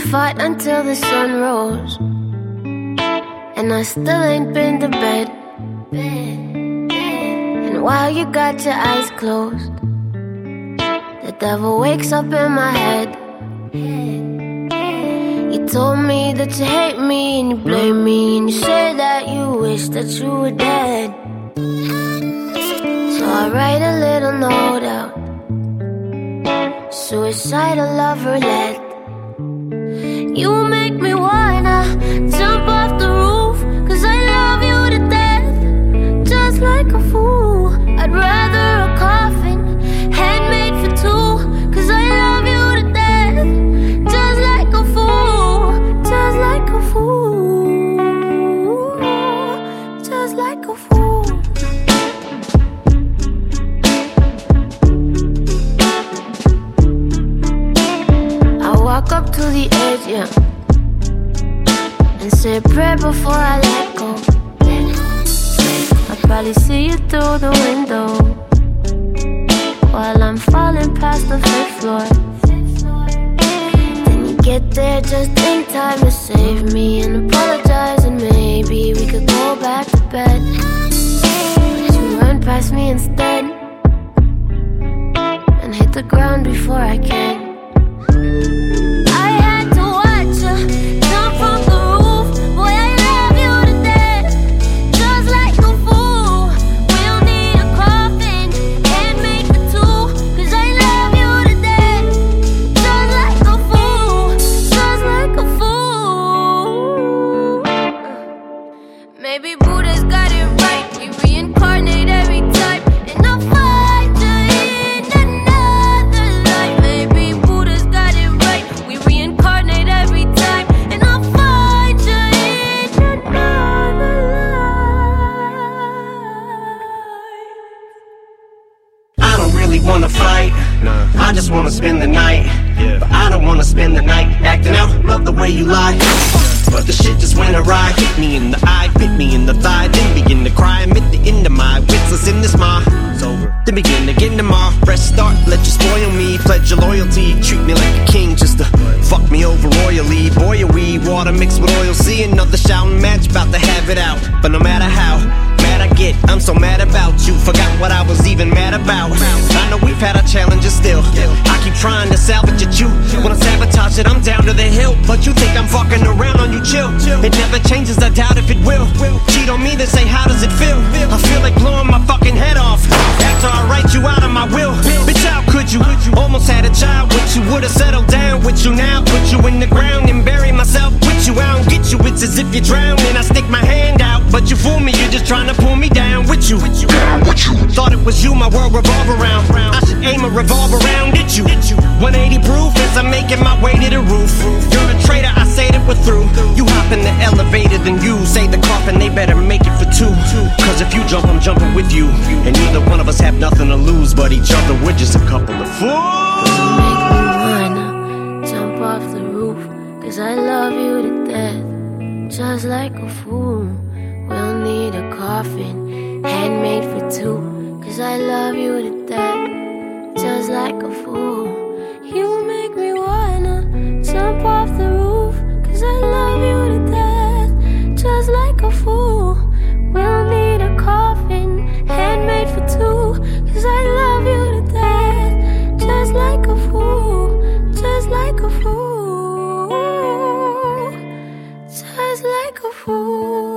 fought until the sun rose, and I still ain't been to bed. And while you got your eyes closed, the devil wakes up in my head. You told me that you hate me and you blame me, and you say that you wish that you were dead. So I write a little note out, suicidal love roulette. You make me wanna jump off the roof, 'cause I love you to death. Just like a fool, I'd rather a coffin handmade for two, 'cause I love you to death. Just like a fool, just like a fool, just like a fool. I walk up to the edge, yeah, and say a prayer before I let go. I'll probably see you through the window while I'm falling past the 5th floor. Then you get there just in time to save me and apologize, and maybe we could go back to bed. But you run past me instead and hit the ground before I can. I had to watch you jump from the roof. Boy, I love you to death. Just like a fool, we'll need a coffin handmade for two, 'cause I love you to death. Just like a fool, just like a fool. Maybe Buddha's got it right, we reincarnate every time, and I'll find you in another life. Maybe Buddha's got it right, we reincarnate every time, and I'll find you in another life. I don't really wanna fight, I just wanna spend the night. But I don't wanna spend the night acting out, love the way you lie. But the shit just went awry, hit me in the eye, bit me in the thigh, then begin to cry. I'm at the end of my wits, let's end this it's over. Then begin again tomorrow, fresh start, let you spoil me. Pledge your loyalty, treat me like a king just to fuck me over royally. Boy, are we water mixed with oil, see another shouting match, about to have it out. But no matter how mad I get, I'm so mad about you, forgot what I was even mad about. I know we've had our challenges still, I keep trying to salvage at you. When I sabotage it, I'm down to the hill, but you think I'm fucking around on you, chill. It never changes, I doubt if it will. Cheat on me, then say how does it feel? I feel like blowing my fucking head off after I write you out of my will. Bitch, how could you? Almost had a child with you, would've settled down with you now. Put you in the ground and bury myself with you. I don't get you, it's as if you're drowning. I stick my hand out, but you fool me, you're just trying to pull me down with you. Thought it was you my world revolve around. I should aim a revolver around at you. 180 proof as I'm making my way to the roof. You're a traitor, I say that we're through. You hop in the elevator, then you say the coffin, they better make it for two. 'Cause if you jump, I'm jumping with you, and neither one of us have nothing to lose but each other. We're just a couple of fools. You make me wanna jump off the roof, 'cause I love you to death. Just like a fool, we'll need a coffin handmade for two, 'cause I love you to death. Just like a fool, you make me wanna jump off the roof, 'cause I love you to death. Just like a fool, we'll need a coffin handmade for two, 'cause I love you to death. Just like a fool, just like a fool, just like a fool.